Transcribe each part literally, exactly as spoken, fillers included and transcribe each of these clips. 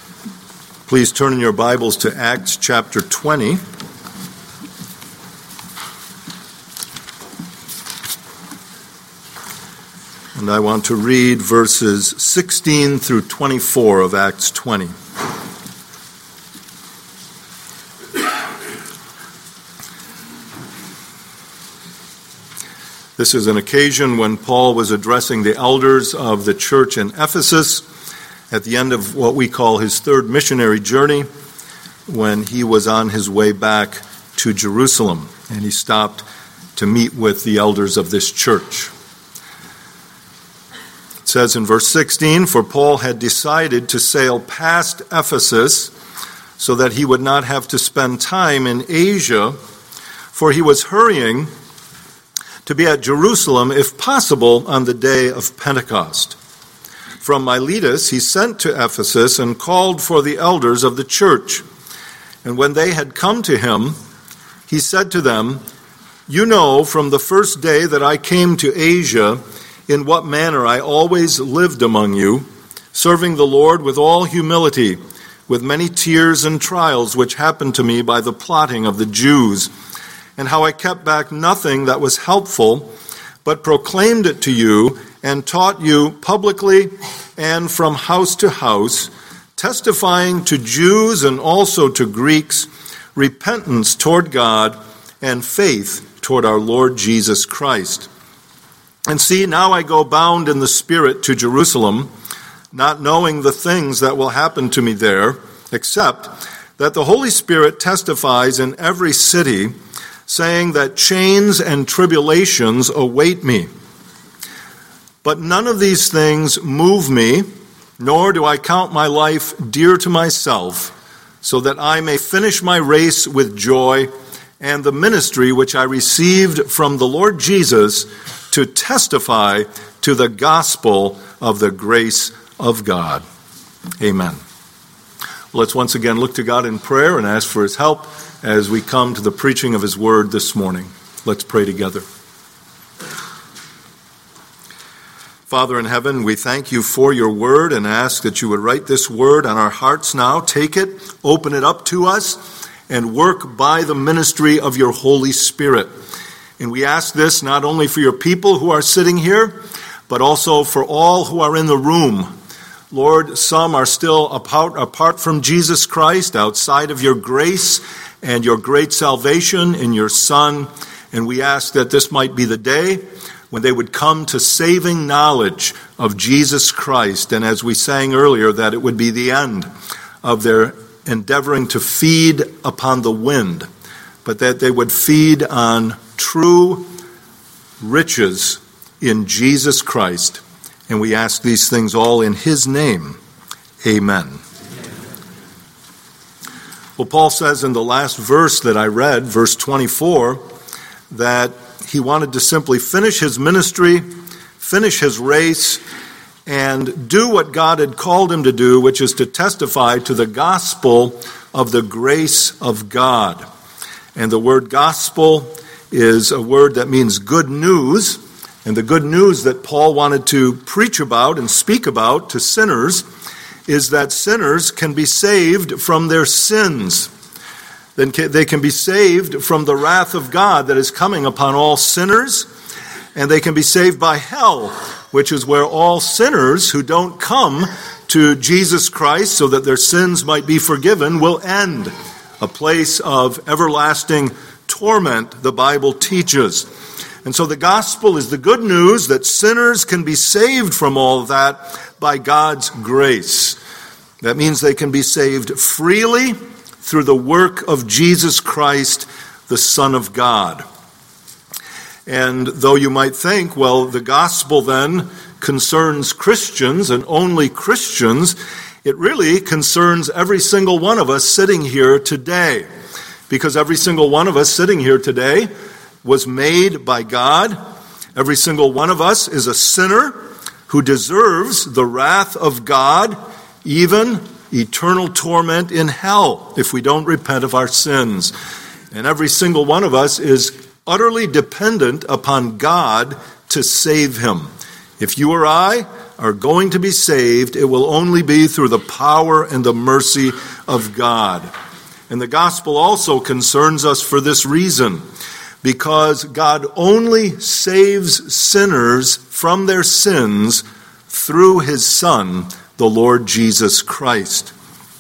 Please turn in your Bibles to Acts chapter twenty. And I want to read verses sixteen through twenty-four of Acts twenty. This is an occasion when Paul was addressing the elders of the church in Ephesus at the end of what we call his third missionary journey, when he was on his way back to Jerusalem, and he stopped to meet with the elders of this church. It says in verse sixteen, "For Paul had decided to sail past Ephesus so that he would not have to spend time in Asia, for he was hurrying to be at Jerusalem, if possible, on the day of Pentecost. From Miletus he sent to Ephesus and called for the elders of the church. And when they had come to him, he said to them, 'You know from the first day that I came to Asia, in what manner I always lived among you, serving the Lord with all humility, with many tears and trials which happened to me by the plotting of the Jews, and how I kept back nothing that was helpful, but proclaimed it to you and taught you publicly and from house to house, testifying to Jews and also to Greeks repentance toward God and faith toward our Lord Jesus Christ. And see, now I go bound in the Spirit to Jerusalem, not knowing the things that will happen to me there, except that the Holy Spirit testifies in every city, saying that chains and tribulations await me. But none of these things move me, nor do I count my life dear to myself, so that I may finish my race with joy and the ministry which I received from the Lord Jesus to testify to the gospel of the grace of God.'" Amen. Let's once again look to God in prayer and ask for his help as we come to the preaching of his word this morning. Let's pray together. Father in heaven, we thank you for your word and ask that you would write this word on our hearts now. Take it, open it up to us, and work by the ministry of your Holy Spirit. And we ask this not only for your people who are sitting here, but also for all who are in the room. Lord, some are still apart, apart from Jesus Christ, outside of your grace and your great salvation in your Son. And we ask that this might be the day when they would come to saving knowledge of Jesus Christ. And as we sang earlier, that it would be the end of their endeavoring to feed upon the wind, but that they would feed on true riches in Jesus Christ. And we ask these things all in his name. Amen. Amen. Well, Paul says in the last verse that I read, verse twenty-four, that he wanted to simply finish his ministry, finish his race, and do what God had called him to do, which is to testify to the gospel of the grace of God. And the word gospel is a word that means good news. And the good news that Paul wanted to preach about and speak about to sinners is that sinners can be saved from their sins. Then they can be saved from the wrath of God that is coming upon all sinners, and they can be saved by hell, which is where all sinners who don't come to Jesus Christ so that their sins might be forgiven will end, a place of everlasting torment, the Bible teaches. And so the gospel is the good news that sinners can be saved from all of that by God's grace. That means they can be saved freely through the work of Jesus Christ, the Son of God. And though you might think, well, the gospel then concerns Christians and only Christians, it really concerns every single one of us sitting here today. Because every single one of us sitting here today was made by God. Every single one of us is a sinner who deserves the wrath of God, even eternal torment in hell if we don't repent of our sins. And every single one of us is utterly dependent upon God to save him. If you or I are going to be saved, it will only be through the power and the mercy of God. And the gospel also concerns us for this reason, because God only saves sinners from their sins through his Son, the Lord Jesus Christ.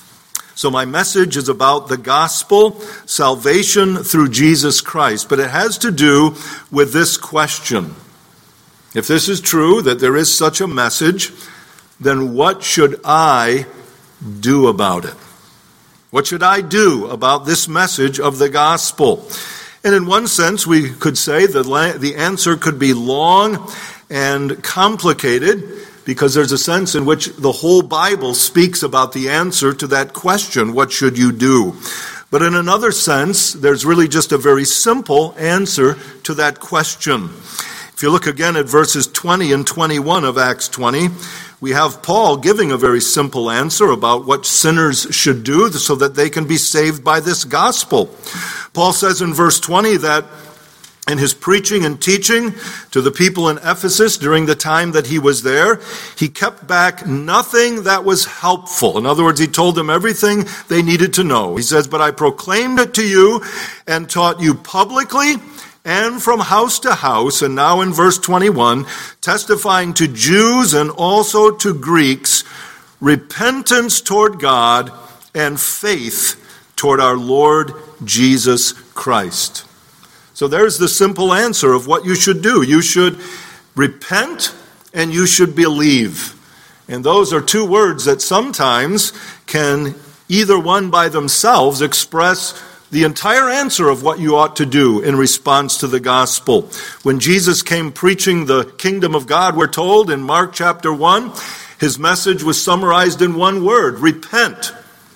So my message is about the gospel, salvation through Jesus Christ, but it has to do with this question. If this is true, that there is such a message, then what should I do about it? What should I do about this message of the gospel? And in one sense, we could say that the answer could be long and complicated, because there's a sense in which the whole Bible speaks about the answer to that question, what should you do? But in another sense, there's really just a very simple answer to that question. If you look again at verses twenty and twenty-one of Acts twenty, we have Paul giving a very simple answer about what sinners should do so that they can be saved by this gospel. Paul says in verse twenty that in his preaching and teaching to the people in Ephesus during the time that he was there, he kept back nothing that was helpful. In other words, he told them everything they needed to know. He says, "But I proclaimed it to you and taught you publicly and from house to house," and now in verse twenty-one, "testifying to Jews and also to Greeks, repentance toward God and faith toward our Lord Jesus Christ." So there's the simple answer of what you should do. You should repent and you should believe. And those are two words that sometimes can, either one by themselves, express the entire answer of what you ought to do in response to the gospel. When Jesus came preaching the kingdom of God, we're told in Mark chapter one, his message was summarized in one word: repent.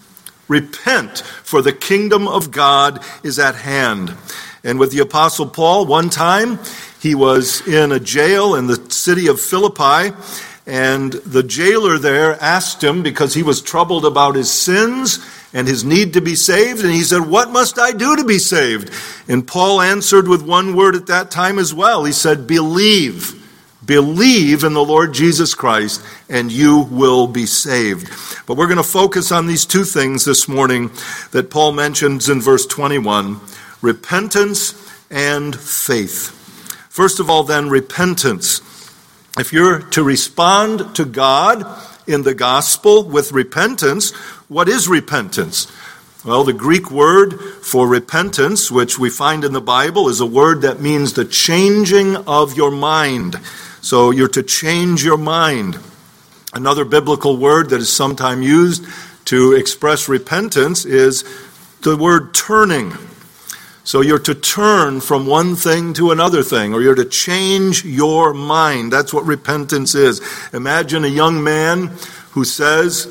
Repent, for the kingdom of God is at hand. And with the Apostle Paul, one time he was in a jail in the city of Philippi, and the jailer there asked him, because he was troubled about his sins and his need to be saved, and he said, "What must I do to be saved?" And Paul answered with one word at that time as well. He said, "Believe. Believe in the Lord Jesus Christ, and you will be saved." But we're going to focus on these two things this morning that Paul mentions in verse twenty-one. Repentance and faith. First of all, then, repentance. If you're to respond to God in the gospel with repentance, what is repentance? Well, the Greek word for repentance, which we find in the Bible, is a word that means the changing of your mind. So you're to change your mind. Another biblical word that is sometimes used to express repentance is the word turning. So you're to turn from one thing to another thing, or you're to change your mind. That's what repentance is. Imagine a young man who says,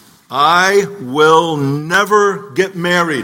"I will never get married.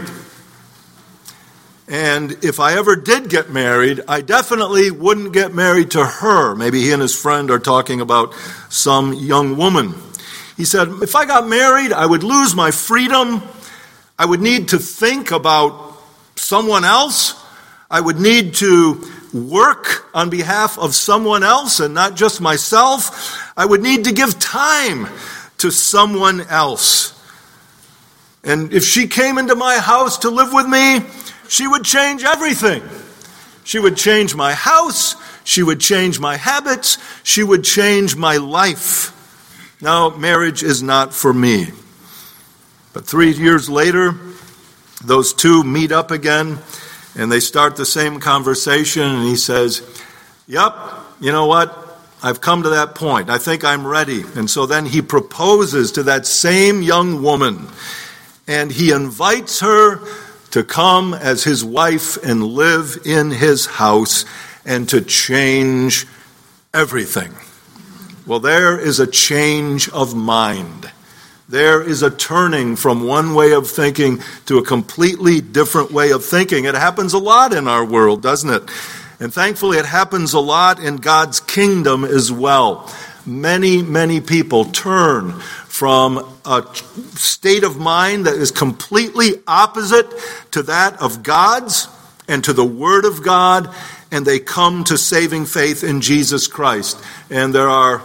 And if I ever did get married, I definitely wouldn't get married to her." Maybe he and his friend are talking about some young woman. He said, "If I got married, I would lose my freedom. I would need to think about someone else. I would need to work on behalf of someone else and not just myself. I would need to give time to someone else. And if she came into my house to live with me, she would change everything. She would change my house. She would change my habits. She would change my life. Now, marriage is not for me." But three years later, those two meet up again, and they start the same conversation, and he says, "Yep, you know what? I've come to that point. I think I'm ready." And so then he proposes to that same young woman, and he invites her to come as his wife and live in his house and to change everything. Well, there is a change of mind. There is a turning from one way of thinking to a completely different way of thinking. It happens a lot in our world, doesn't it? And thankfully it happens a lot in God's kingdom as well. Many, many people turn from a state of mind that is completely opposite to that of God's and to the Word of God, and they come to saving faith in Jesus Christ. And there are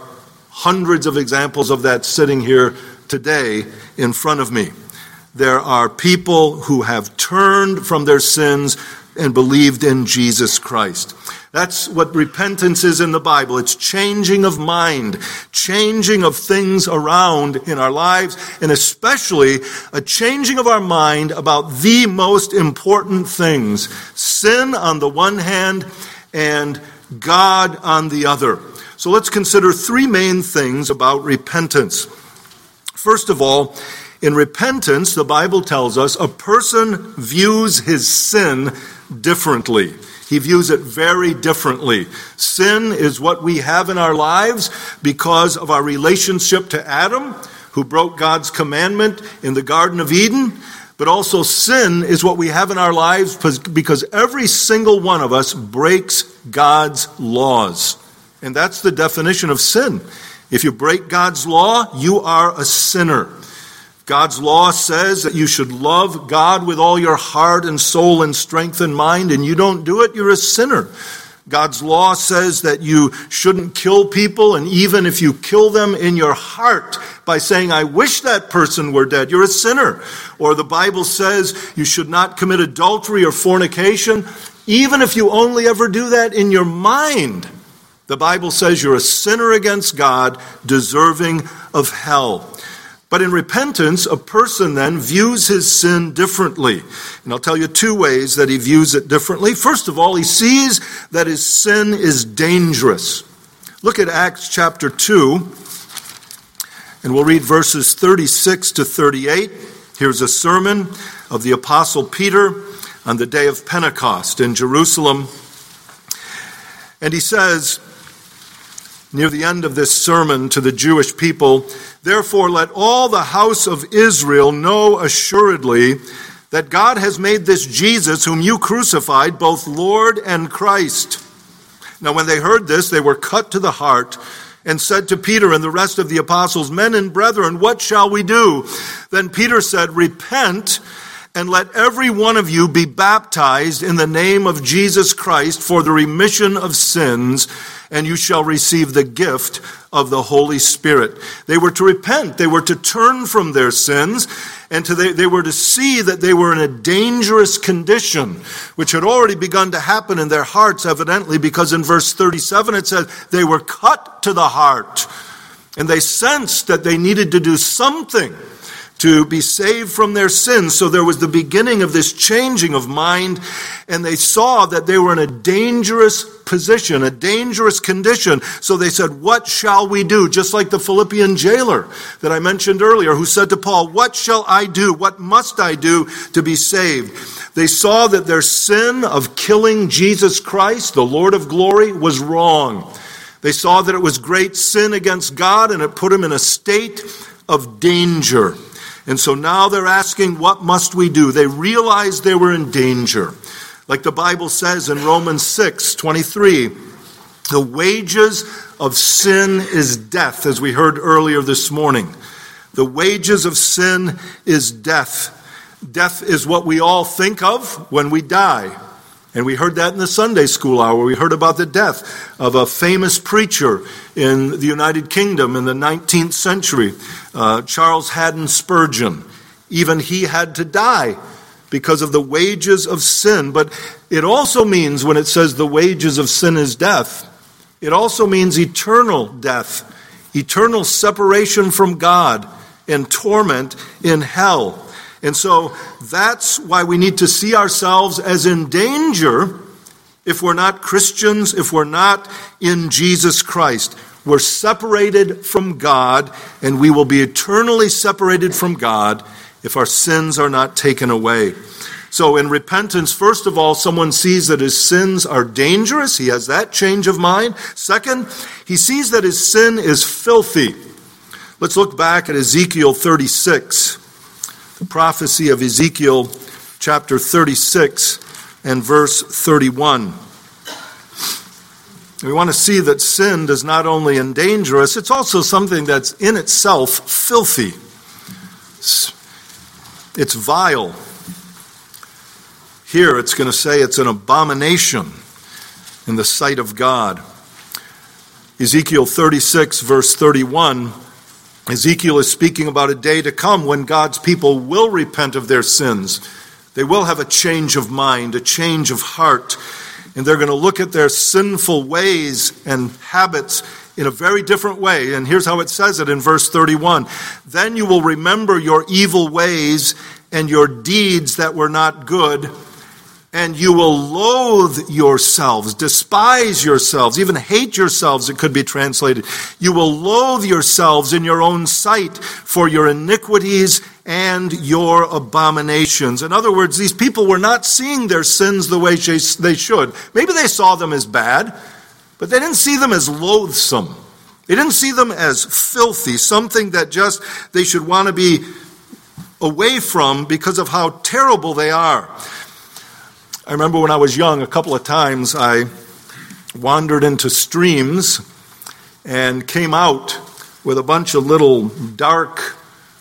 hundreds of examples of that sitting here today in front of me. There are people who have turned from their sins and believed in Jesus Christ. That's what repentance is in the Bible. It's changing of mind, changing of things around in our lives, and especially a changing of our mind about the most important things: sin on the one hand and God on the other. So let's consider three main things about repentance. First of all, in repentance, the Bible tells us a person views his sin differently. He views it very differently. Sin is what we have in our lives because of our relationship to Adam, who broke God's commandment in the Garden of Eden. But also sin is what we have in our lives because every single one of us breaks God's laws. And that's the definition of sin. If you break God's law, you are a sinner. God's law says that you should love God with all your heart and soul and strength and mind, and you don't do it, you're a sinner. God's law says that you shouldn't kill people, and even if you kill them in your heart by saying, I wish that person were dead, you're a sinner. Or the Bible says you should not commit adultery or fornication, even if you only ever do that in your mind. The Bible says you're a sinner against God, deserving of hell. But in repentance, a person then views his sin differently. And I'll tell you two ways that he views it differently. First of all, he sees that his sin is dangerous. Look at Acts chapter two, and we'll read verses thirty-six to thirty-eight. Here's a sermon of the Apostle Peter on the day of Pentecost in Jerusalem. And he says, near the end of this sermon to the Jewish people, therefore let all the house of Israel know assuredly that God has made this Jesus whom you crucified both Lord and Christ. Now when they heard this, they were cut to the heart and said to Peter and the rest of the apostles, Men and brethren, what shall we do? Then Peter said, Repent, and let every one of you be baptized in the name of Jesus Christ for the remission of sins, and you shall receive the gift of the Holy Spirit. They were to repent. They were to turn from their sins, and to they, they were to see that they were in a dangerous condition, which had already begun to happen in their hearts, evidently, because in verse thirty-seven it says, they were cut to the heart, and they sensed that they needed to do something to be saved from their sins. So there was the beginning of this changing of mind, and they saw that they were in a dangerous position, a dangerous condition. So they said, what shall we do? Just like the Philippian jailer that I mentioned earlier, who said to Paul, what shall I do? What must I do to be saved? They saw that their sin of killing Jesus Christ, the Lord of glory, was wrong. They saw that it was great sin against God, and it put them in a state of danger. And so now they're asking, what must we do? They realized they were in danger. Like the Bible says in Romans six twenty-three, the wages of sin is death, as we heard earlier this morning. The wages of sin is death. Death is what we all think of when we die. And we heard that in the Sunday school hour. We heard about the death of a famous preacher in the United Kingdom in the nineteenth century, uh, Charles Haddon Spurgeon. Even he had to die because of the wages of sin. But it also means, when it says the wages of sin is death, it also means eternal death, eternal separation from God and torment in hell. And so that's why we need to see ourselves as in danger if we're not Christians, if we're not in Jesus Christ. We're separated from God, and we will be eternally separated from God if our sins are not taken away. So in repentance, first of all, someone sees that his sins are dangerous. He has that change of mind. Second, he sees that his sin is filthy. Let's look back at Ezekiel thirty-six. The prophecy of Ezekiel chapter thirty-six and verse thirty-one. We want to see that sin does not only endanger us, it's also something that's in itself filthy. It's, it's vile. Here it's going to say it's an abomination in the sight of God. Ezekiel thirty-six, verse thirty-one, Ezekiel is speaking about a day to come when God's people will repent of their sins. They will have a change of mind, a change of heart, and they're going to look at their sinful ways and habits in a very different way. And here's how it says it in verse thirty-one. Then you will remember your evil ways and your deeds that were not good, and you will loathe yourselves, despise yourselves, even hate yourselves, it could be translated. You will loathe yourselves in your own sight for your iniquities and your abominations. In other words, these people were not seeing their sins the way they should. Maybe they saw them as bad, but they didn't see them as loathsome. They didn't see them as filthy, something that just they should want to be away from because of how terrible they are. I remember when I was young, a couple of times I wandered into streams and came out with a bunch of little dark,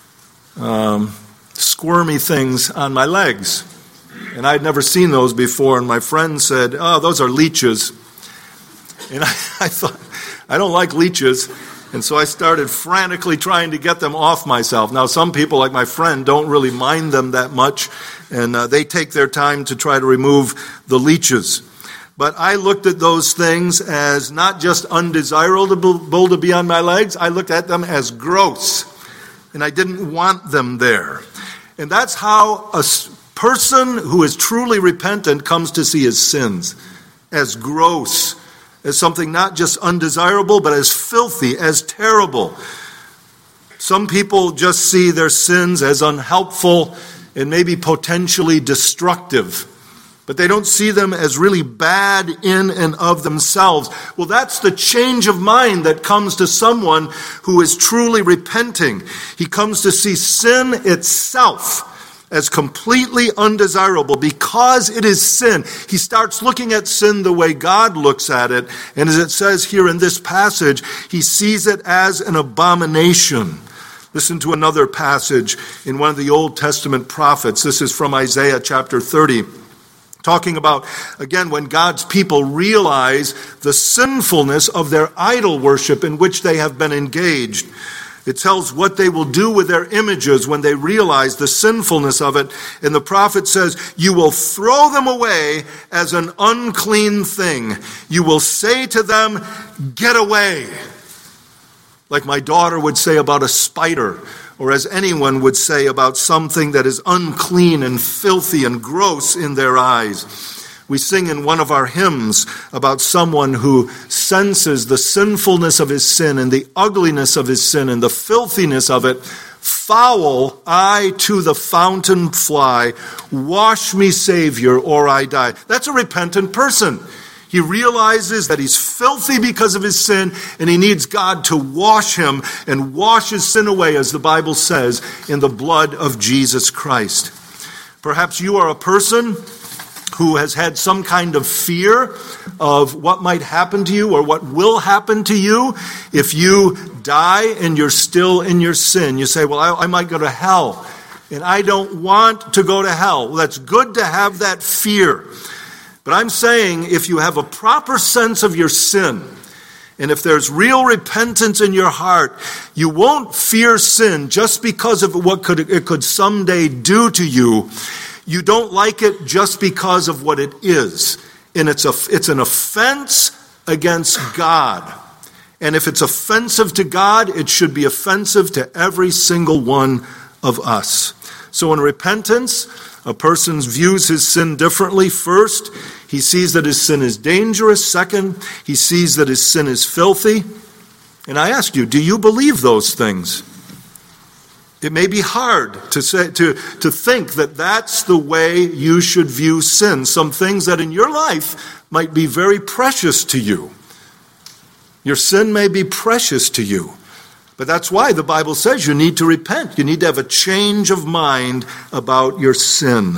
um, squirmy things on my legs. And I'd never seen those before, and my friend said, "Oh, those are leeches." And I, I thought, I don't like leeches. And so I started frantically trying to get them off myself. Now, some people, like my friend, don't really mind them that much, and uh, they take their time to try to remove the leeches. But I looked at those things as not just undesirable to be on my legs, I looked at them as gross, and I didn't want them there. And that's how a person who is truly repentant comes to see his sins, as gross, as something not just undesirable, but as filthy, as terrible. Some people just see their sins as unhelpful and maybe potentially destructive, but they don't see them as really bad in and of themselves. Well, that's the change of mind that comes to someone who is truly repenting. He comes to see sin itself as completely undesirable because it is sin. He starts looking at sin the way God looks at it. And as it says here in this passage, he sees it as an abomination. Listen to another passage in one of the Old Testament prophets. This is from Isaiah chapter thirty. Talking about, again, when God's people realize the sinfulness of their idol worship in which they have been engaged. It tells what they will do with their images when they realize the sinfulness of it. And the prophet says, you will throw them away as an unclean thing. You will say to them, get away. Like my daughter would say about a spider, or as anyone would say about something that is unclean and filthy and gross in their eyes. We sing in one of our hymns about someone who senses the sinfulness of his sin and the ugliness of his sin and the filthiness of it. Foul, I to the fountain fly. Wash me, Savior, or I die. That's a repentant person. He realizes that he's filthy because of his sin, and he needs God to wash him and wash his sin away, as the Bible says, in the blood of Jesus Christ. Perhaps you are a person who has had some kind of fear of what might happen to you or what will happen to you if you die and you're still in your sin. You say, well, I, I might go to hell, and I don't want to go to hell. Well, that's good to have that fear. But I'm saying if you have a proper sense of your sin, and if there's real repentance in your heart, you won't fear sin just because of what could, it could someday do to you. You don't like it just because of what it is. And it's a, it's an offense against God. And if it's offensive to God, it should be offensive to every single one of us. So in repentance, a person views his sin differently. First, he sees that his sin is dangerous. Second, he sees that his sin is filthy. And I ask you, do you believe those things? It may be hard to say to, to think that that's the way you should view sin. Some things that in your life might be very precious to you. Your sin may be precious to you. But that's why the Bible says you need to repent. You need to have a change of mind about your sin.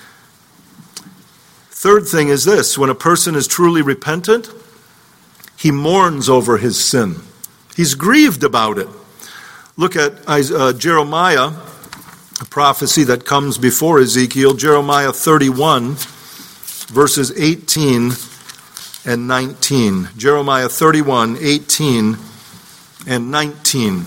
Third thing is this: when a person is truly repentant, he mourns over his sin. He's grieved about it. Look at uh, Jeremiah, a prophecy that comes before Ezekiel, Jeremiah thirty-one, verses eighteen and nineteen. Jeremiah thirty-one, eighteen and nineteen.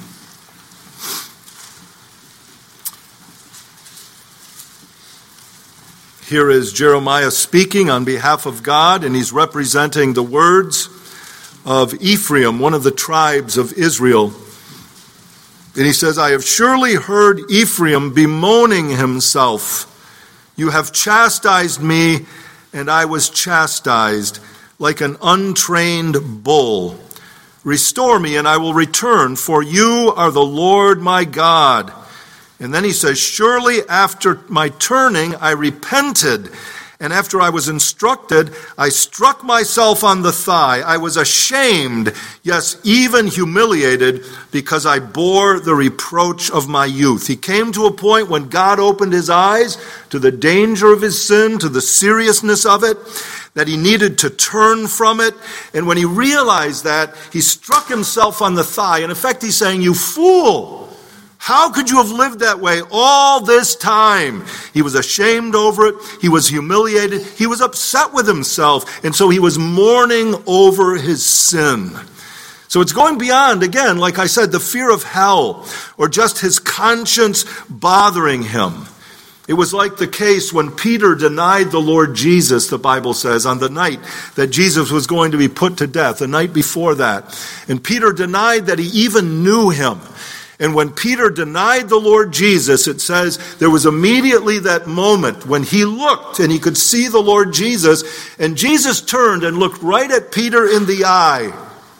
Here is Jeremiah speaking on behalf of God, and he's representing the words of Ephraim, one of the tribes of Israel. And he says, I have surely heard Ephraim bemoaning himself. You have chastised me, and I was chastised like an untrained bull. Restore me, and I will return, for you are the Lord my God. And then he says, surely after my turning I repented, and after I was instructed, I struck myself on the thigh. I was ashamed, yes, even humiliated, because I bore the reproach of my youth. He came to a point when God opened his eyes to the danger of his sin, to the seriousness of it, that he needed to turn from it. And when he realized that, he struck himself on the thigh. In effect, he's saying, you fool! How could you have lived that way all this time? He was ashamed over it. He was humiliated. He was upset with himself. And so he was mourning over his sin. So it's going beyond, again, like I said, the fear of hell or just his conscience bothering him. It was like the case when Peter denied the Lord Jesus, the Bible says, on the night that Jesus was going to be put to death, the night before that. And Peter denied that he even knew him. And when Peter denied the Lord Jesus, it says there was immediately that moment when he looked and he could see the Lord Jesus, and Jesus turned and looked right at Peter in the eye.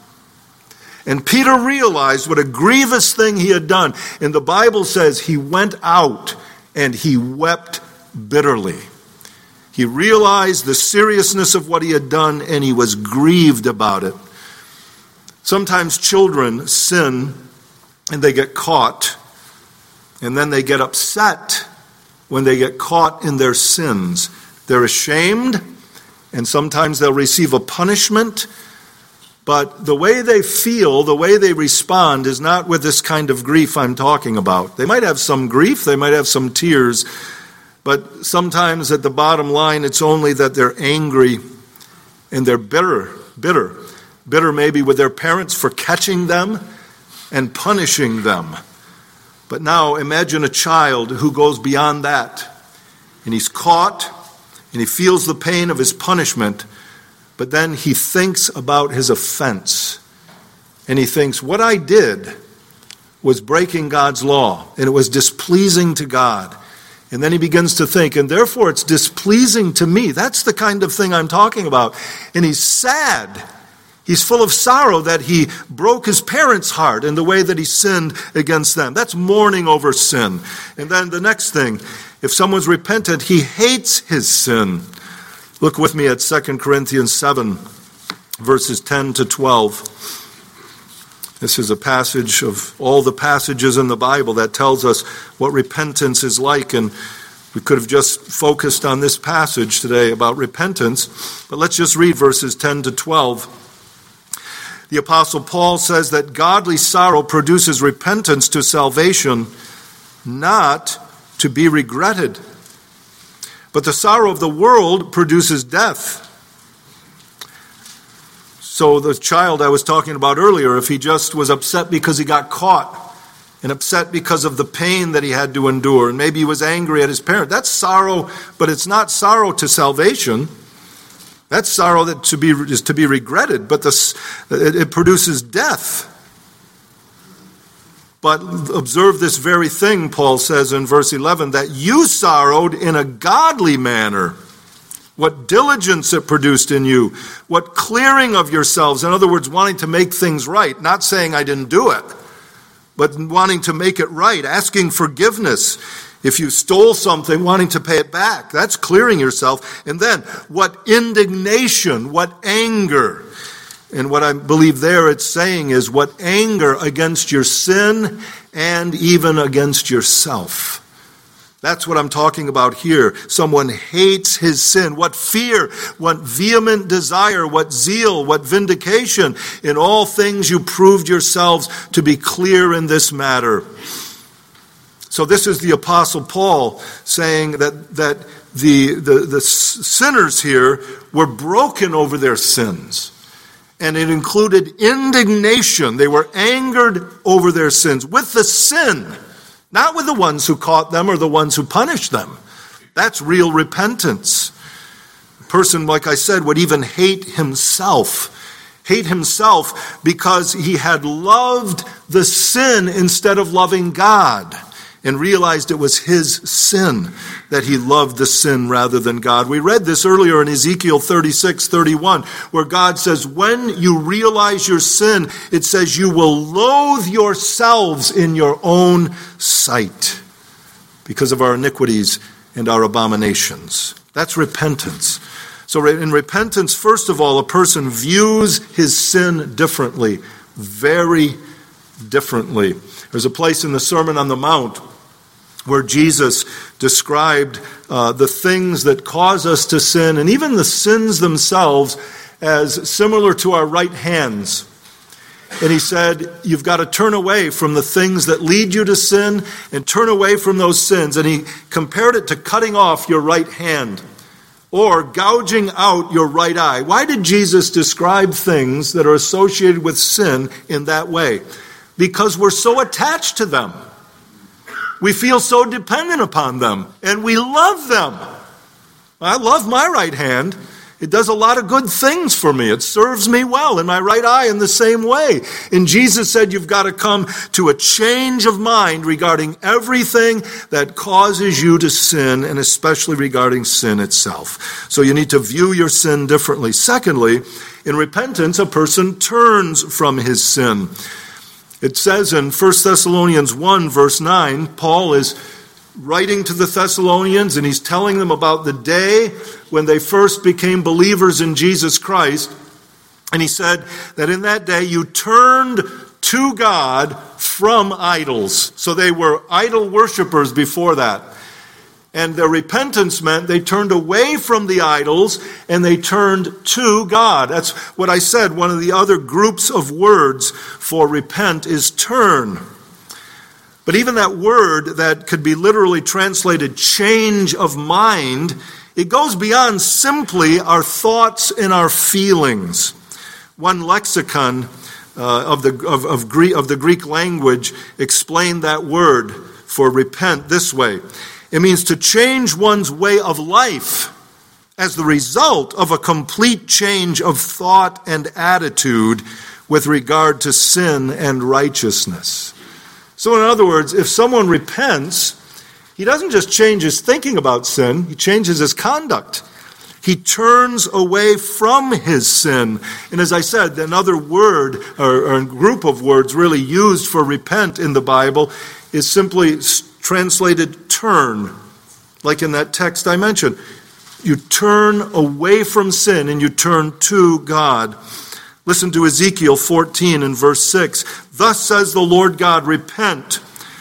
And Peter realized what a grievous thing he had done. And the Bible says he went out and he wept bitterly. He realized the seriousness of what he had done, and he was grieved about it. Sometimes children sin and they get caught, and then they get upset when they get caught in their sins. They're ashamed, and sometimes they'll receive a punishment, but the way they feel, the way they respond is not with this kind of grief I'm talking about. They might have some grief, they might have some tears, but sometimes at the bottom line it's only that they're angry and they're bitter, bitter. Bitter maybe with their parents for catching them and punishing them. But now imagine a child who goes beyond that, and he's caught, and he feels the pain of his punishment, but then he thinks about his offense, and he thinks, what I did was breaking God's law, and it was displeasing to God. And then he begins to think, and therefore it's displeasing to me. That's the kind of thing I'm talking about. And he's sad. He's full of sorrow that he broke his parents' heart in the way that he sinned against them. That's mourning over sin. And then the next thing, if someone's repentant, he hates his sin. Look with me at Second Corinthians seven, verses ten to twelve. This is a passage of all the passages in the Bible that tells us what repentance is like. And we could have just focused on this passage today about repentance. But let's just read verses ten to twelve. The Apostle Paul says that godly sorrow produces repentance to salvation, not to be regretted. But the sorrow of the world produces death. So the child I was talking about earlier, if he just was upset because he got caught, and upset because of the pain that he had to endure, and maybe he was angry at his parent, that's sorrow, but it's not sorrow to salvation. That's sorrow that to be is to be regretted, but this, it, it produces death. But observe this very thing, Paul says in verse eleven, that you sorrowed in a godly manner. What diligence it produced in you. What clearing of yourselves. In other words, wanting to make things right. Not saying I didn't do it, but wanting to make it right. Asking forgiveness. If you stole something, wanting to pay it back. That's clearing yourself. And then, what indignation, what anger. And what I believe there it's saying is what anger against your sin and even against yourself. That's what I'm talking about here. Someone hates his sin. What fear, what vehement desire, what zeal, what vindication. In all things you proved yourselves to be clear in this matter. So this is the Apostle Paul saying that, that the, the, the sinners here were broken over their sins. And it included indignation. They were angered over their sins with the sin, not with the ones who caught them or the ones who punished them. That's real repentance. A person, like I said, would even hate himself. Hate himself because he had loved the sin instead of loving God, and realized it was his sin that he loved the sin rather than God. We read this earlier in Ezekiel thirty-six thirty-one, where God says, when you realize your sin, it says you will loathe yourselves in your own sight because of our iniquities and our abominations. That's repentance. So in repentance, first of all, a person views his sin differently, very differently. There's a place in the Sermon on the Mount where Jesus described uh, the things that cause us to sin, and even the sins themselves, as similar to our right hands. And he said, you've got to turn away from the things that lead you to sin and turn away from those sins. And he compared it to cutting off your right hand or gouging out your right eye. Why did Jesus describe things that are associated with sin in that way? Because we're so attached to them. We feel so dependent upon them, and we love them. I love my right hand. It does a lot of good things for me. It serves me well, in my right eye in the same way. And Jesus said you've got to come to a change of mind regarding everything that causes you to sin, and especially regarding sin itself. So you need to view your sin differently. Secondly, in repentance, a person turns from his sin. It says in First Thessalonians one, verse nine, Paul is writing to the Thessalonians, and he's telling them about the day when they first became believers in Jesus Christ. And he said that in that day you turned to God from idols. So they were idol worshipers before that. And their repentance meant they turned away from the idols and they turned to God. That's what I said. One of the other groups of words for repent is turn. But even that word that could be literally translated change of mind, it goes beyond simply our thoughts and our feelings. One lexicon uh, of, the, of, of, Greek, of the Greek language explained that word for repent this way. It means to change one's way of life as the result of a complete change of thought and attitude with regard to sin and righteousness. So in other words, if someone repents, he doesn't just change his thinking about sin, he changes his conduct. He turns away from his sin. And as I said, another word or, or group of words really used for repent in the Bible is simply translated turn, like in that text I mentioned. You turn away from sin and you turn to God. Listen to Ezekiel fourteen and verse six. Thus says the Lord God, repent,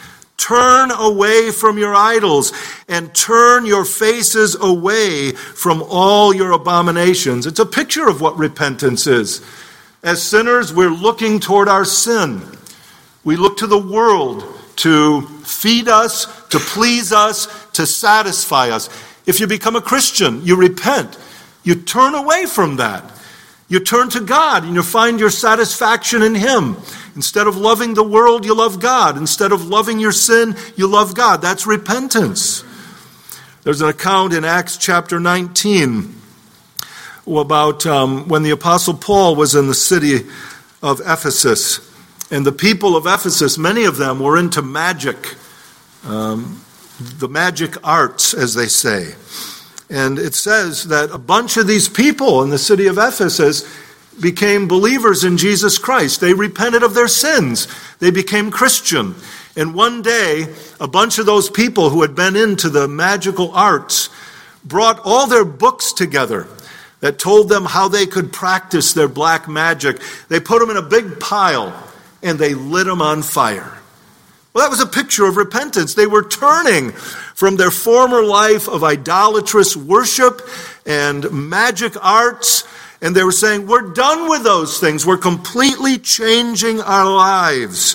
turn away from your idols, and turn your faces away from all your abominations. It's a picture of what repentance is. As sinners, we're looking toward our sin. We look to the world to feed us, to please us, to satisfy us. If you become a Christian, you repent. You turn away from that. You turn to God and you find your satisfaction in Him. Instead of loving the world, you love God. Instead of loving your sin, you love God. That's repentance. There's an account in Acts chapter nineteen about um, when the Apostle Paul was in the city of Ephesus. And the people of Ephesus, many of them were into magic, um, the magic arts, as they say. And it says that a bunch of these people in the city of Ephesus became believers in Jesus Christ. They repented of their sins. They became Christian. And one day, a bunch of those people who had been into the magical arts brought all their books together that told them how they could practice their black magic. They put them in a big pile and they lit them on fire. Well, that was a picture of repentance. They were turning from their former life of idolatrous worship and magic arts, and they were saying, we're done with those things. We're completely changing our lives.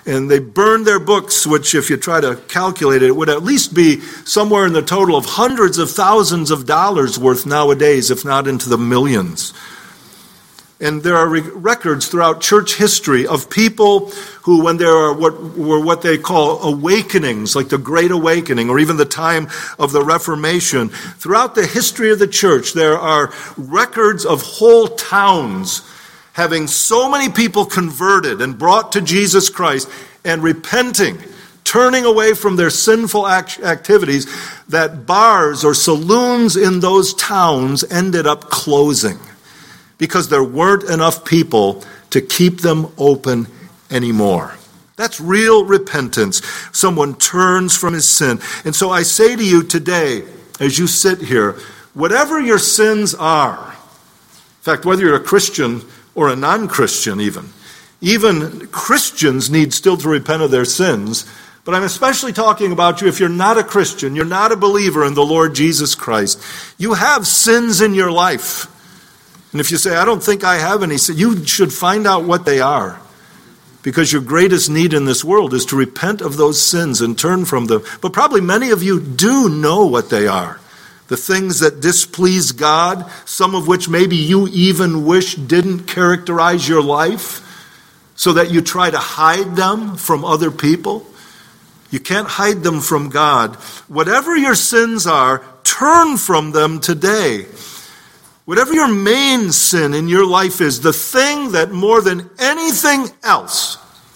And they burned their books, which if you try to calculate it, it would at least be somewhere in the total of hundreds of thousands of dollars worth nowadays, if not into the millions. And there are re- records throughout church history of people who, when there are what were what they call awakenings, like the Great Awakening, or even the time of the Reformation, throughout the history of the church, there are records of whole towns having so many people converted and brought to Jesus Christ and repenting, turning away from their sinful act- activities, that bars or saloons in those towns ended up closing, because there weren't enough people to keep them open anymore. That's real repentance. Someone turns from his sin. And so I say to you today, as you sit here, whatever your sins are, in fact, whether you're a Christian or a non-Christian even, even Christians need still to repent of their sins. But I'm especially talking about you if you're not a Christian, you're not a believer in the Lord Jesus Christ. You have sins in your life. And if you say, I don't think I have any sin, you should find out what they are. Because your greatest need in this world is to repent of those sins and turn from them. But probably many of you do know what they are. The things that displease God, some of which maybe you even wish didn't characterize your life, so that you try to hide them from other people. You can't hide them from God. Whatever your sins are, turn from them today. Whatever your main sin in your life is, the thing that more than anything else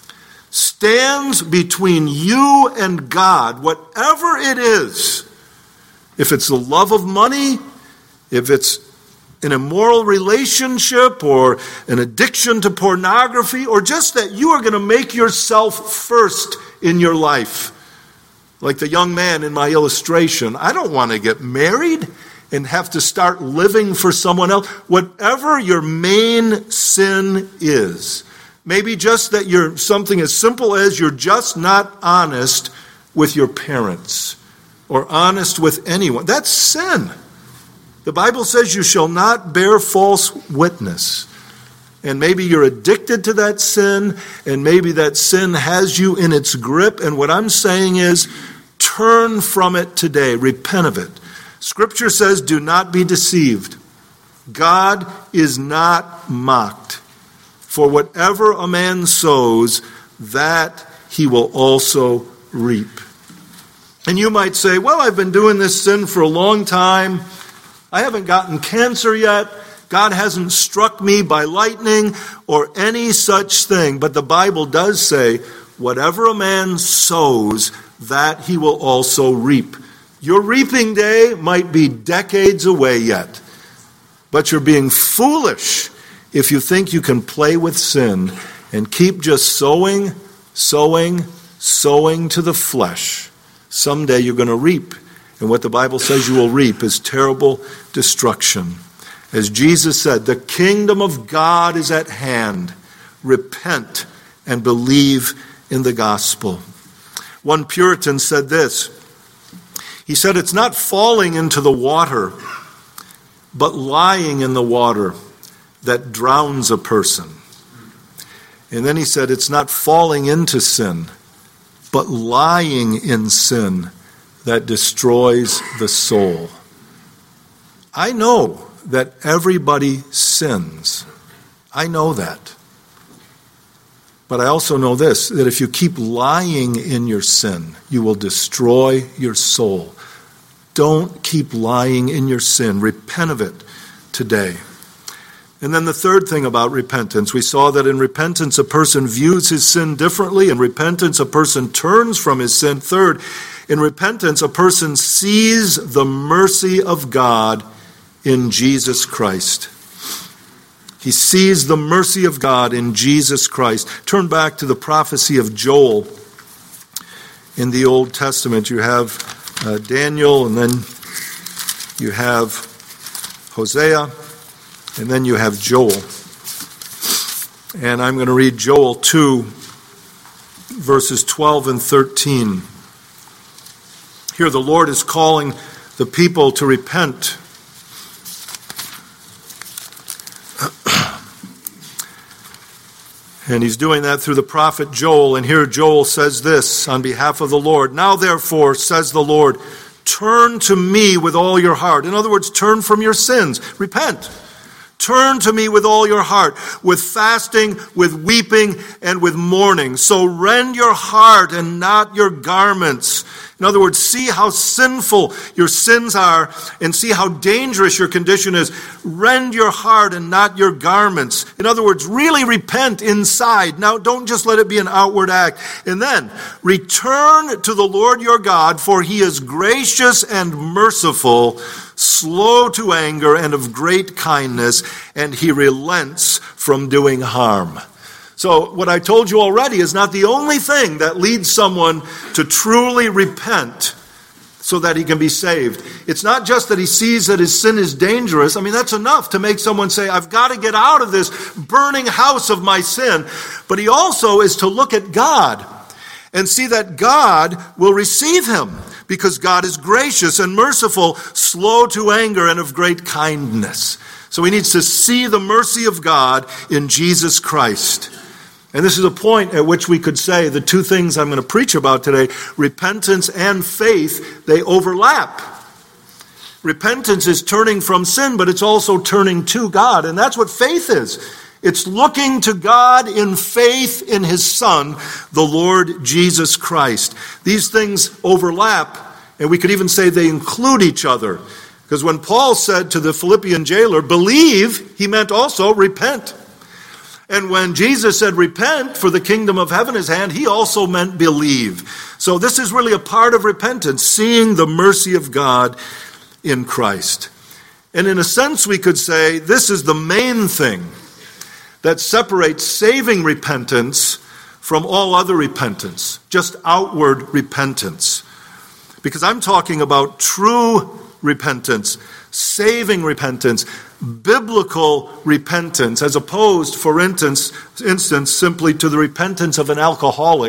stands between you and God, whatever it is, if it's the love of money, if it's an immoral relationship or an addiction to pornography, or just that you are going to make yourself first in your life. Like the young man in my illustration, I don't want to get married and have to start living for someone else. Whatever your main sin is, maybe just that you're something as simple as you're just not honest with your parents or honest with anyone. That's sin. The Bible says you shall not bear false witness. And maybe you're addicted to that sin, and maybe that sin has you in its grip. And what I'm saying is, turn from it today. Repent of it. Scripture says, do not be deceived. God is not mocked. For whatever a man sows, that he will also reap. And you might say, well, I've been doing this sin for a long time. I haven't gotten cancer yet. God hasn't struck me by lightning or any such thing. But the Bible does say, whatever a man sows, that he will also reap. Your reaping day might be decades away yet, but you're being foolish if you think you can play with sin and keep just sowing, sowing, sowing to the flesh. Someday you're going to reap, and what the Bible says you will reap is terrible destruction. As Jesus said, the kingdom of God is at hand. Repent and believe in the gospel. One Puritan said this. He said, it's not falling into the water, but lying in the water that drowns a person. And then he said, it's not falling into sin, but lying in sin that destroys the soul. I know that everybody sins. I know that. But I also know this, that if you keep lying in your sin, you will destroy your soul. Don't keep lying in your sin. Repent of it today. And then the third thing about repentance, we saw that in repentance a person views his sin differently. In repentance a person turns from his sin. Third, in repentance a person sees the mercy of God in Jesus Christ. He sees the mercy of God in Jesus Christ. Turn back to the prophecy of Joel in the Old Testament. You have uh, Daniel, and then you have Hosea, and then you have Joel. And I'm going to read Joel two, verses twelve and thirteen. Here the Lord is calling the people to repent. And he's doing that through the prophet Joel. And here Joel says this on behalf of the Lord. Now therefore, says the Lord, turn to me with all your heart. In other words, turn from your sins. Repent. Turn to me with all your heart, with fasting, with weeping, and with mourning. So rend your heart and not your garments. In other words, see how sinful your sins are and see how dangerous your condition is. Rend your heart and not your garments. In other words, really repent inside. Now, don't just let it be an outward act. And then, return to the Lord your God, for he is gracious and merciful, slow to anger and of great kindness, and he relents from doing harm. So what I told you already is not the only thing that leads someone to truly repent so that he can be saved. It's not just that he sees that his sin is dangerous. I mean, that's enough to make someone say, I've got to get out of this burning house of my sin. But he also is to look at God and see that God will receive him, because God is gracious and merciful, slow to anger, and of great kindness. So he needs to see the mercy of God in Jesus Christ. And this is a point at which we could say the two things I'm going to preach about today, repentance and faith, they overlap. Repentance is turning from sin, but it's also turning to God. And that's what faith is. It's looking to God in faith in his Son, the Lord Jesus Christ. These things overlap, and we could even say they include each other. Because when Paul said to the Philippian jailer, believe, he meant also repent. And when Jesus said repent, for the kingdom of heaven is at hand, he also meant believe. So this is really a part of repentance, seeing the mercy of God in Christ. And in a sense, we could say this is the main thing that separates saving repentance from all other repentance, just outward repentance. Because I'm talking about true repentance, saving repentance, biblical repentance, as opposed, for instance, instance, simply to the repentance of an alcoholic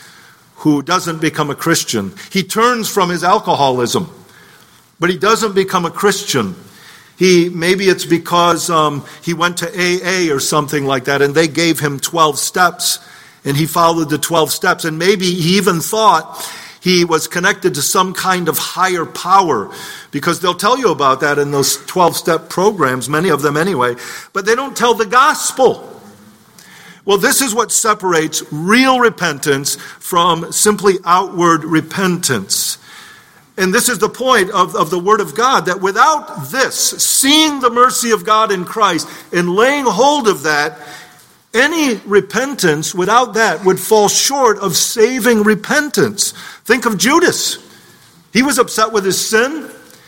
who doesn't become a Christian. He turns from his alcoholism, but he doesn't become a Christian. He maybe it's because um, he went to A A or something like that, and they gave him twelve steps, and he followed the twelve steps, and maybe he even thought he was connected to some kind of higher power, because they'll tell you about that in those twelve-step programs, many of them anyway, but they don't tell the gospel. Well, this is what separates real repentance from simply outward repentance. And this is the point of, of the Word of God, that without this, seeing the mercy of God in Christ and laying hold of that, any repentance without that would fall short of saving repentance. Think of Judas. He was upset with his sin.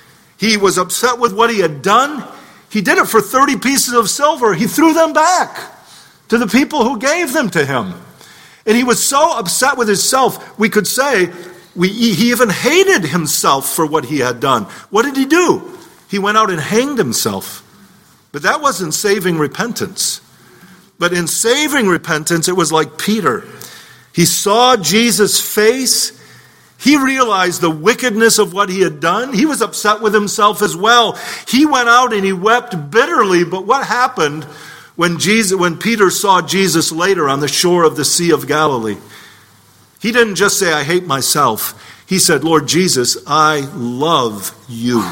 He was upset with what he had done. He did it for thirty pieces of silver. He threw them back to the people who gave them to him. And he was so upset with himself, we could say, we, he even hated himself for what he had done. What did he do? He went out and hanged himself. But that wasn't saving repentance. But in saving repentance, it was like Peter. He saw Jesus' face. He realized the wickedness of what he had done. He was upset with himself as well. He went out and he wept bitterly. But what happened when Jesus, when Peter saw Jesus later on the shore of the Sea of Galilee? He didn't just say, I hate myself. He said, Lord Jesus, I love you.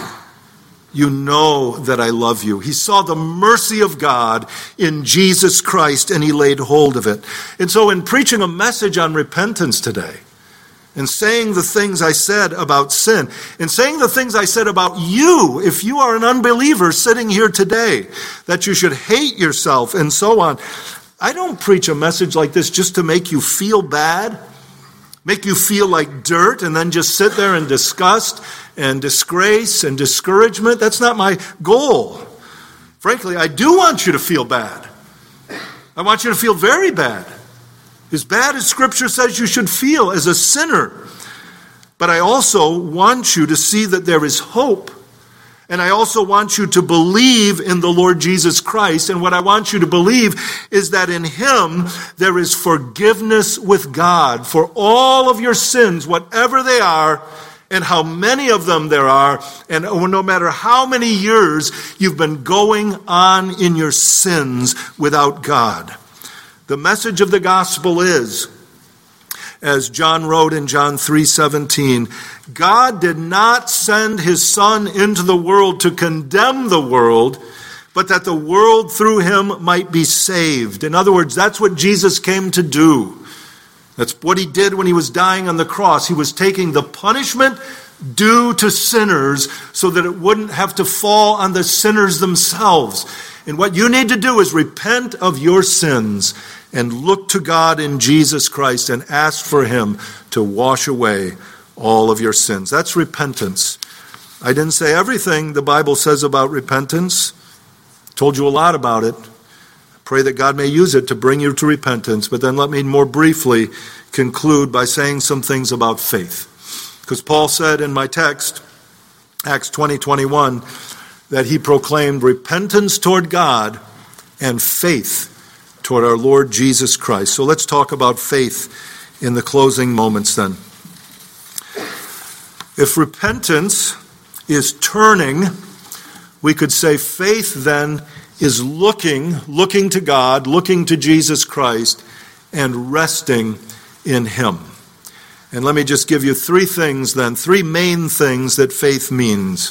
You know that I love you. He saw the mercy of God in Jesus Christ, and he laid hold of it. And so in preaching a message on repentance today, and saying the things I said about sin, and saying the things I said about you, if you are an unbeliever sitting here today, that you should hate yourself and so on, I don't preach a message like this just to make you feel bad, make you feel like dirt, and then just sit there in disgust and disgrace and discouragement. That's not my goal. Frankly, I do want you to feel bad. I want you to feel very bad. As bad as Scripture says you should feel as a sinner. But I also want you to see that there is hope. And I also want you to believe in the Lord Jesus Christ. And what I want you to believe is that in him there is forgiveness with God for all of your sins, whatever they are, and how many of them there are, and no matter how many years you've been going on in your sins without God. The message of the gospel is, as John wrote in John three seventeen, God did not send his Son into the world to condemn the world, but that the world through him might be saved. In other words, that's what Jesus came to do. That's what he did when he was dying on the cross. He was taking the punishment due to sinners so that it wouldn't have to fall on the sinners themselves. And what you need to do is repent of your sins and look to God in Jesus Christ and ask for him to wash away all of your sins. That's repentance. I didn't say everything the Bible says about repentance. Told you a lot about it. Pray that God may use it to bring you to repentance. But then let me more briefly conclude by saying some things about faith. Because Paul said in my text, Acts twenty twenty-one, that he proclaimed repentance toward God and faith toward our Lord Jesus Christ. So let's talk about faith in the closing moments then. If repentance is turning, we could say faith then is looking, looking to God, looking to Jesus Christ, and resting in him. And let me just give you three things then, three main things that faith means.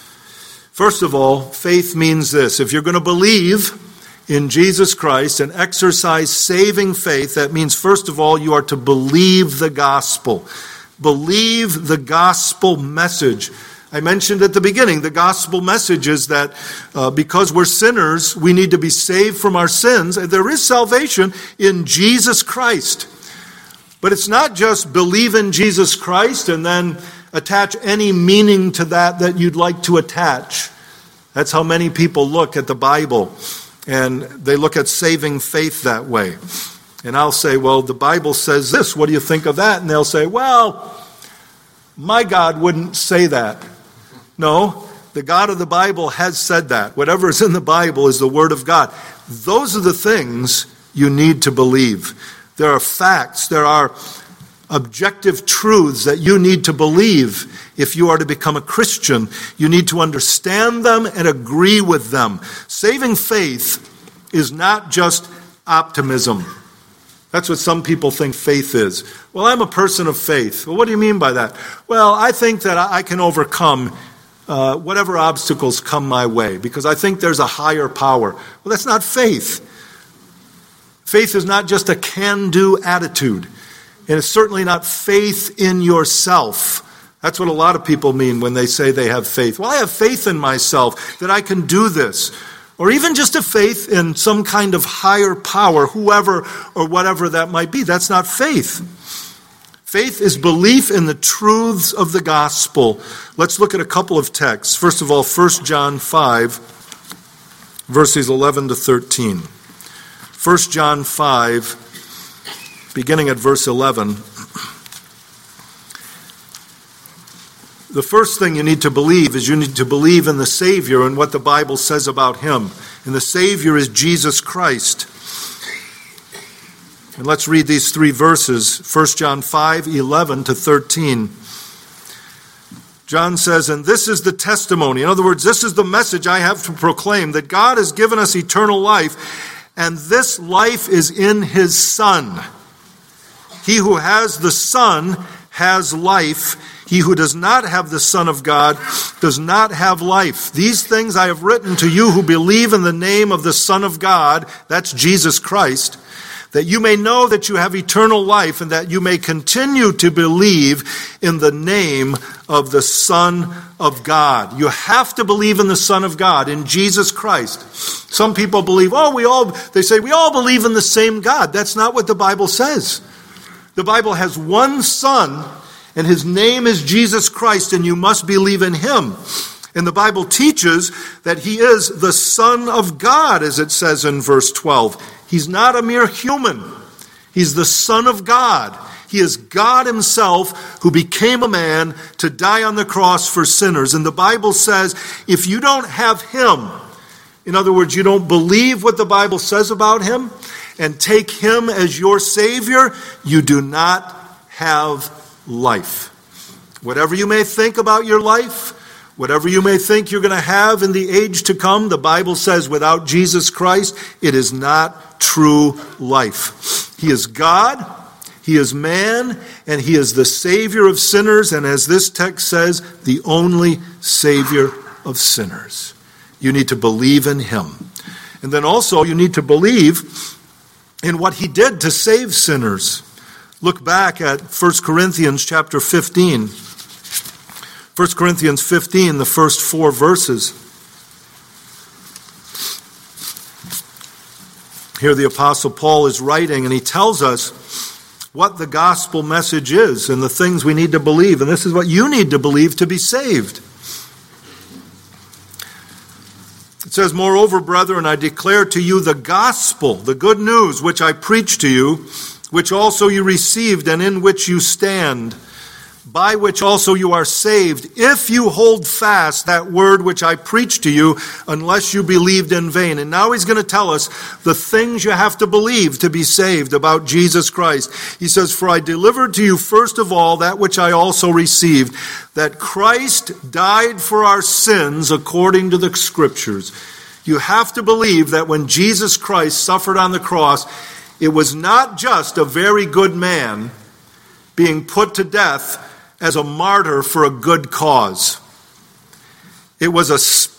First of all, faith means this. If you're going to believe in Jesus Christ and exercise saving faith, that means first of all you are to believe the gospel. Believe the gospel message. I mentioned at the beginning, the gospel message is that uh, because we're sinners, we need to be saved from our sins. And there is salvation in Jesus Christ. But it's not just believe in Jesus Christ and then attach any meaning to that that you'd like to attach. That's how many people look at the Bible. And they look at saving faith that way. And I'll say, well, the Bible says this. What do you think of that? And they'll say, well, my God wouldn't say that. No, the God of the Bible has said that. Whatever is in the Bible is the Word of God. Those are the things you need to believe. There are facts, there are objective truths that you need to believe if you are to become a Christian. You need to understand them and agree with them. Saving faith is not just optimism. That's what some people think faith is. Well, I'm a person of faith. Well, what do you mean by that? Well, I think that I can overcome Uh, whatever obstacles come my way, because I think there's a higher power. Well, that's not faith. Faith is not just a can-do attitude. And it's certainly not faith in yourself. That's what a lot of people mean when they say they have faith. Well, I have faith in myself that I can do this. Or even just a faith in some kind of higher power, whoever or whatever that might be. That's not faith. Faith is belief in the truths of the gospel. Let's look at a couple of texts. First of all, First John five, verses eleven to thirteen. First John five, beginning at verse eleven. The first thing you need to believe is you need to believe in the Savior and what the Bible says about him. And the Savior is Jesus Christ. And let's read these three verses, First John five, eleven to thirteen. John says, and this is the testimony. In other words, this is the message I have to proclaim, that God has given us eternal life, and this life is in his Son. He who has the Son has life. He who does not have the Son of God does not have life. These things I have written to you who believe in the name of the Son of God, that's Jesus Christ, that you may know that you have eternal life and that you may continue to believe in the name of the Son of God. You have to believe in the Son of God, in Jesus Christ. Some people believe, oh, we all, they say, we all believe in the same God. That's not what the Bible says. The Bible has one Son, and his name is Jesus Christ, and you must believe in him. And the Bible teaches that he is the Son of God, as it says in verse twelve. He's not a mere human. He's the Son of God. He is God himself who became a man to die on the cross for sinners. And the Bible says if you don't have him, in other words, you don't believe what the Bible says about him and take him as your Savior, you do not have life. Whatever you may think about your life, Whatever you may think you're going to have in the age to come, the Bible says without Jesus Christ, it is not true life. He is God, He is man, and He is the Savior of sinners, and as this text says, the only Savior of sinners. You need to believe in Him. And then also you need to believe in what He did to save sinners. Look back at First Corinthians chapter fifteen. First Corinthians fifteen, the first four verses. Here the Apostle Paul is writing, and he tells us what the gospel message is and the things we need to believe. And this is what you need to believe to be saved. It says, "Moreover, brethren, I declare to you the gospel, the good news, which I preach to you, which also you received and in which you stand, by which also you are saved, if you hold fast that word which I preached to you, unless you believed in vain." And now he's going to tell us the things you have to believe to be saved about Jesus Christ. He says, "For I delivered to you first of all that which I also received, that Christ died for our sins according to the Scriptures." You have to believe that when Jesus Christ suffered on the cross, it was not just a very good man being put to death as a martyr for a good cause. It was a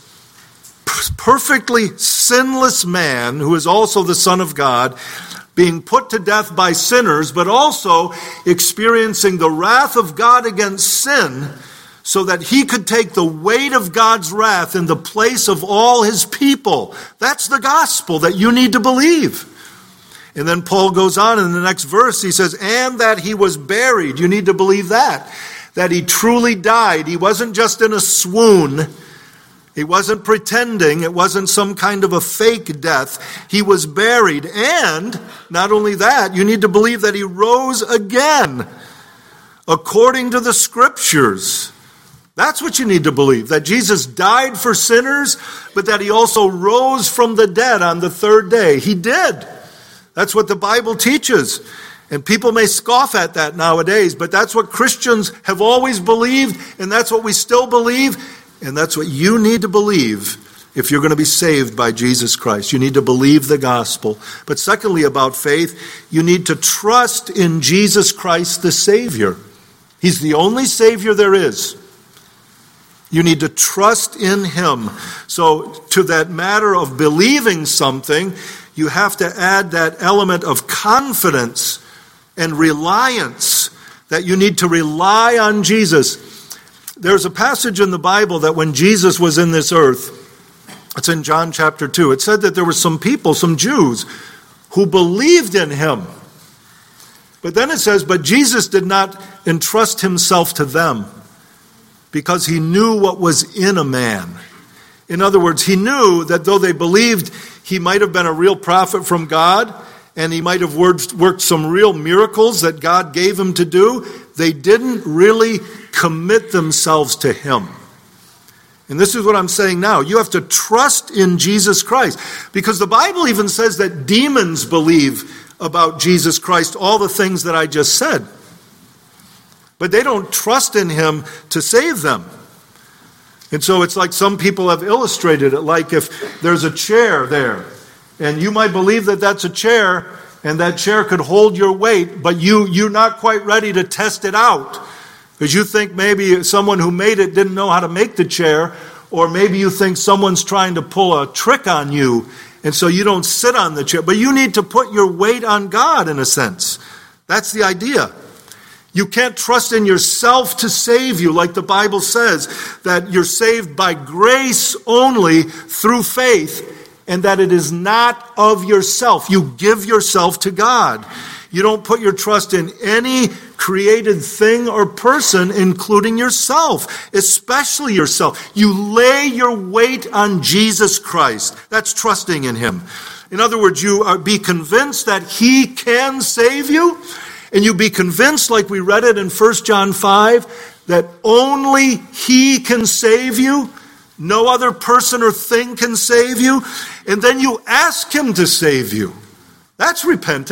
perfectly sinless man who is also the Son of God being put to death by sinners, but also experiencing the wrath of God against sin so that he could take the weight of God's wrath in the place of all his people. That's the gospel that you need to believe. And then Paul goes on in the next verse, he says, "And that he was buried." You need to believe that. That he truly died. He wasn't just in a swoon. He wasn't pretending. It wasn't some kind of a fake death. He was buried. And not only that, you need to believe that he rose again, according to the Scriptures. That's what you need to believe. That Jesus died for sinners, but that he also rose from the dead on the third day. He did. That's what the Bible teaches. And people may scoff at that nowadays, but that's what Christians have always believed, and that's what we still believe, and that's what you need to believe if you're going to be saved by Jesus Christ. You need to believe the gospel. But secondly, about faith, you need to trust in Jesus Christ the Savior. He's the only Savior there is. You need to trust in Him. So to that matter of believing something, you have to add that element of confidence and reliance, that you need to rely on Jesus. There's a passage in the Bible that when Jesus was in this earth, it's in John chapter two, it said that there were some people, some Jews, who believed in him. But then it says, but Jesus did not entrust himself to them because he knew what was in a man. In other words, he knew that though they believed he might have been a real prophet from God, and he might have worked, worked some real miracles that God gave him to do, they didn't really commit themselves to him. And this is what I'm saying now. You have to trust in Jesus Christ. Because the Bible even says that demons believe about Jesus Christ, all the things that I just said. But they don't trust in him to save them. And so it's like some people have illustrated it, like if there's a chair there, and you might believe that that's a chair, and that chair could hold your weight, but you, you're not quite ready to test it out. Because you think maybe someone who made it didn't know how to make the chair, or maybe you think someone's trying to pull a trick on you, and so you don't sit on the chair. But you need to put your weight on God, in a sense. That's the idea. You can't trust in yourself to save you, like the Bible says, that you're saved by grace only through faith, and that it is not of yourself. You give yourself to God. You don't put your trust in any created thing or person, including yourself, especially yourself. You lay your weight on Jesus Christ. That's trusting in him. In other words, you are, be convinced that he can save you, and you be convinced, like we read it in First John five, that only he can save you. No other person or thing can save you. And then you ask him to save you. That's repenting.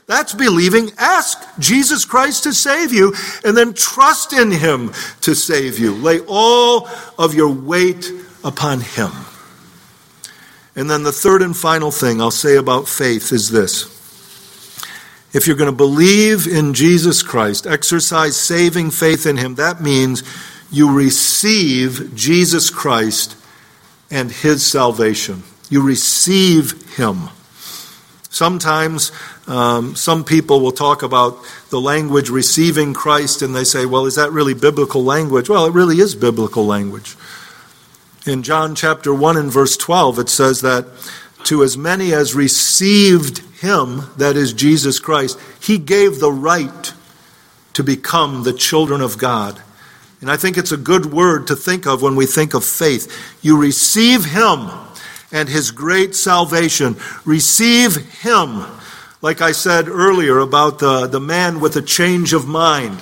That's believing. Ask Jesus Christ to save you, and then trust in him to save you. Lay all of your weight upon him. And then the third and final thing I'll say about faith is this. If you're going to believe in Jesus Christ, exercise saving faith in him, that means you receive Jesus Christ and his salvation. You receive him. Sometimes um, some people will talk about the language receiving Christ, and they say, well, is that really biblical language? Well, it really is biblical language. In John chapter one and verse twelve, it says that to as many as received him, that is Jesus Christ, he gave the right to become the children of God. And I think it's a good word to think of when we think of faith. You receive him and his great salvation. Receive him. Like I said earlier about the, the man with a change of mind.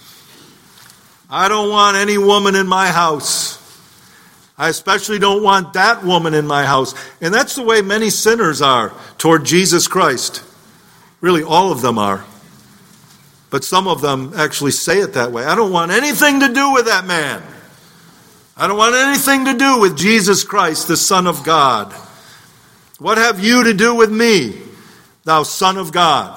I don't want any woman in my house. I especially don't want that woman in my house. And that's the way many sinners are toward Jesus Christ. Really, all of them are. But some of them actually say it that way. I don't want anything to do with that man. I don't want anything to do with Jesus Christ, the Son of God. What have you to do with me, thou Son of God?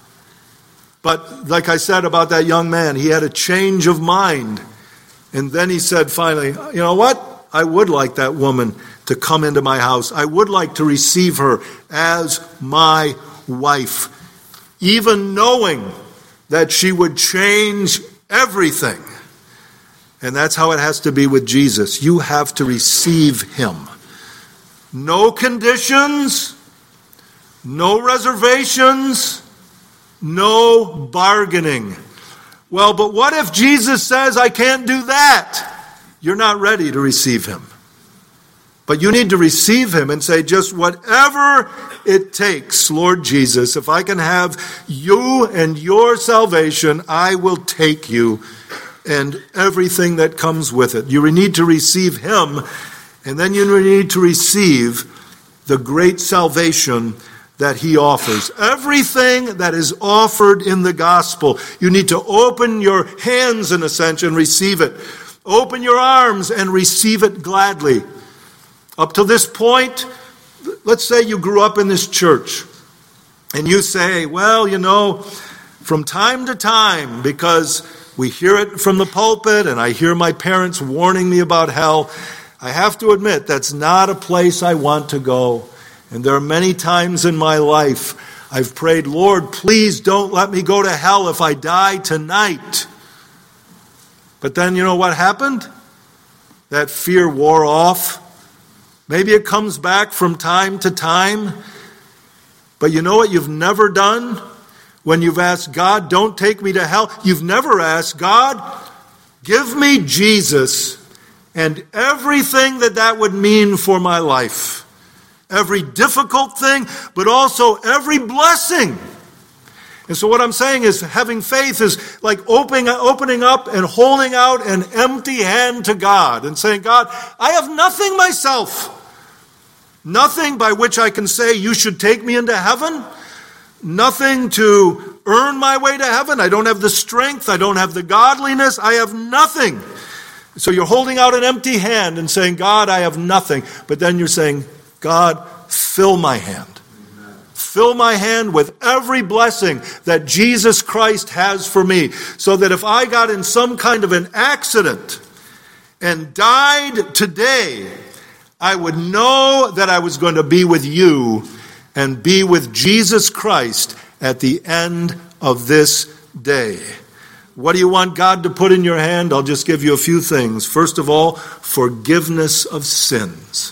But like I said about that young man, he had a change of mind. And then he said finally, you know what? I would like that woman to come into my house. I would like to receive her as my wife, even knowing that she would change everything. And that's how it has to be with Jesus. You have to receive him. No conditions, no reservations, no bargaining. Well, but what if Jesus says I can't do that? You're not ready to receive him. But you need to receive him and say, just whatever it takes, Lord Jesus, if I can have you and your salvation, I will take you and everything that comes with it. You need to receive him, and then you need to receive the great salvation that he offers. Everything that is offered in the gospel, you need to open your hands, in a sense, and receive it. Open your arms and receive it gladly. Up to this point, let's say you grew up in this church, and you say, well, you know, from time to time, because we hear it from the pulpit, and I hear my parents warning me about hell, I have to admit that's not a place I want to go. And there are many times in my life I've prayed, Lord, please don't let me go to hell if I die tonight. But then you know what happened? That fear wore off. Maybe it comes back from time to time. But you know what you've never done? When you've asked God, don't take me to hell, you've never asked, God, give me Jesus and everything that that would mean for my life. Every difficult thing, but also every blessing. And so what I'm saying is having faith is like opening, opening up and holding out an empty hand to God and saying, God, I have nothing myself. Nothing by which I can say you should take me into heaven. Nothing to earn my way to heaven. I don't have the strength. I don't have the godliness. I have nothing. So you're holding out an empty hand and saying, God, I have nothing. But then you're saying, God, fill my hand. Fill my hand with every blessing that Jesus Christ has for me, so that if I got in some kind of an accident and died today, I would know that I was going to be with you and be with Jesus Christ at the end of this day. What do you want God to put in your hand? I'll just give you a few things. First of all, forgiveness of sins.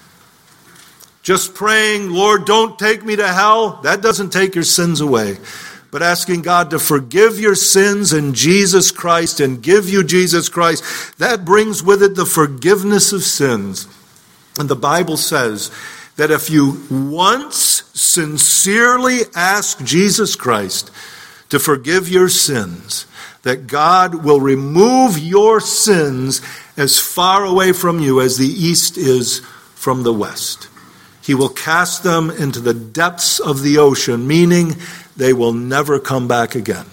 Just praying, Lord, don't take me to hell, that doesn't take your sins away. But asking God to forgive your sins in Jesus Christ and give you Jesus Christ, that brings with it the forgiveness of sins. And the Bible says that if you once sincerely ask Jesus Christ to forgive your sins, that God will remove your sins as far away from you as the east is from the west. He will cast them into the depths of the ocean, meaning they will never come back again.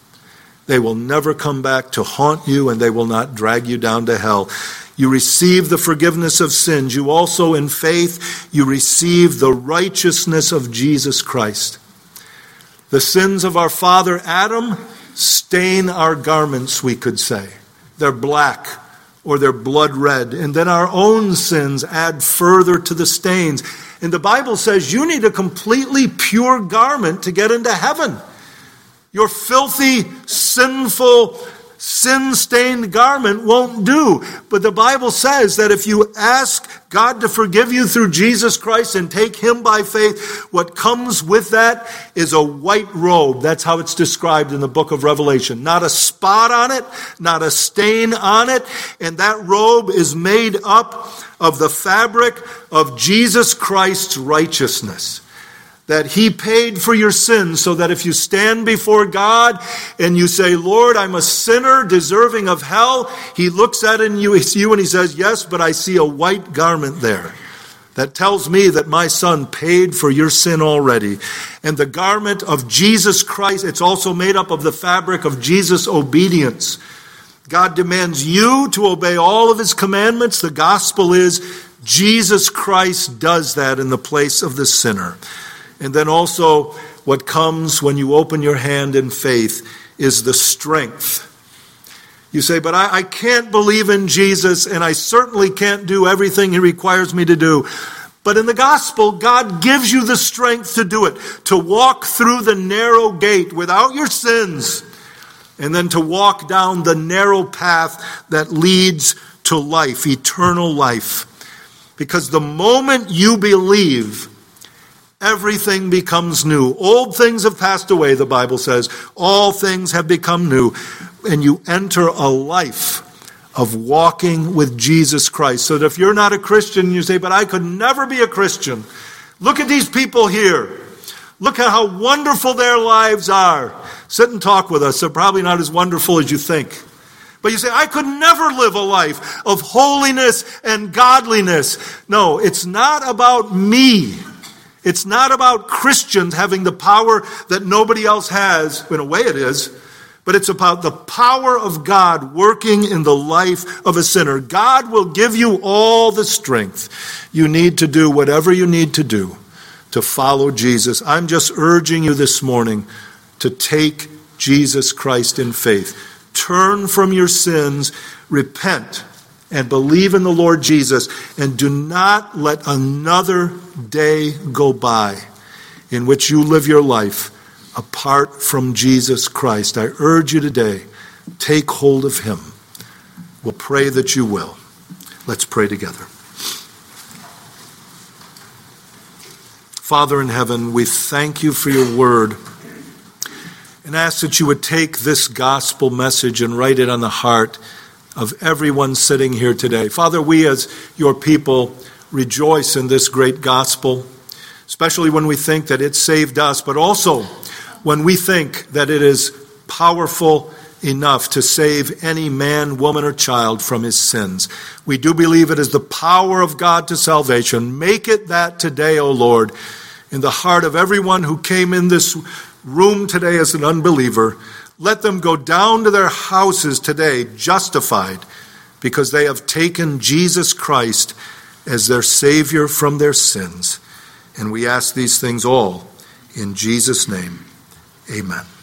They will never come back to haunt you, and they will not drag you down to hell. You receive the forgiveness of sins. You also, in faith, you receive the righteousness of Jesus Christ. The sins of our father Adam stain our garments, we could say. They're black or they're blood red. And then our own sins add further to the stains. And the Bible says you need a completely pure garment to get into heaven. Your filthy, sinful, sin-stained garment won't do. But the Bible says that if you ask God to forgive you through Jesus Christ and take Him by faith, what comes with that is a white robe. That's how it's described in the book of Revelation. Not a spot on it, not a stain on it. And that robe is made up of the fabric of Jesus Christ's righteousness. That He paid for your sins, so that if you stand before God and you say, Lord, I'm a sinner deserving of hell, He looks at you and He says, yes, but I see a white garment there. That tells me that my Son paid for your sin already. And the garment of Jesus Christ, it's also made up of the fabric of Jesus' obedience. God demands you to obey all of His commandments. The gospel is Jesus Christ does that in the place of the sinner. And then also what comes when you open your hand in faith is the strength. You say, but I, I can't believe in Jesus, and I certainly can't do everything He requires me to do. But in the gospel, God gives you the strength to do it, to walk through the narrow gate without your sins, and then to walk down the narrow path that leads to life, eternal life. Because the moment you believe, everything becomes new. Old things have passed away, the Bible says. All things have become new. And you enter a life of walking with Jesus Christ. So that if you're not a Christian, you say, but I could never be a Christian. Look at these people here. Look at how wonderful their lives are. Sit and talk with us. They're probably not as wonderful as you think. But you say, I could never live a life of holiness and godliness. No, it's not about me. It's not about Christians having the power that nobody else has. In a way it is. But it's about the power of God working in the life of a sinner. God will give you all the strength you need to do whatever you need to do to follow Jesus. I'm just urging you this morning to take Jesus Christ in faith. Turn from your sins, repent, and believe in the Lord Jesus, and do not let another day go by in which you live your life apart from Jesus Christ. I urge you today, take hold of Him. We'll pray that you will. Let's pray together. Father in heaven, we thank you for your word and ask that you would take this gospel message and write it on the heart of everyone sitting here today. Father, we as your people rejoice in this great gospel, especially when we think that it saved us, but also when we think that it is powerful enough to save any man, woman, or child from his sins. We do believe it is the power of God to salvation. Make it that today, O Lord, in the heart of everyone who came in this room today as an unbeliever. Let them go down to their houses today justified because they have taken Jesus Christ as their Savior from their sins. And we ask these things all in Jesus' name. Amen.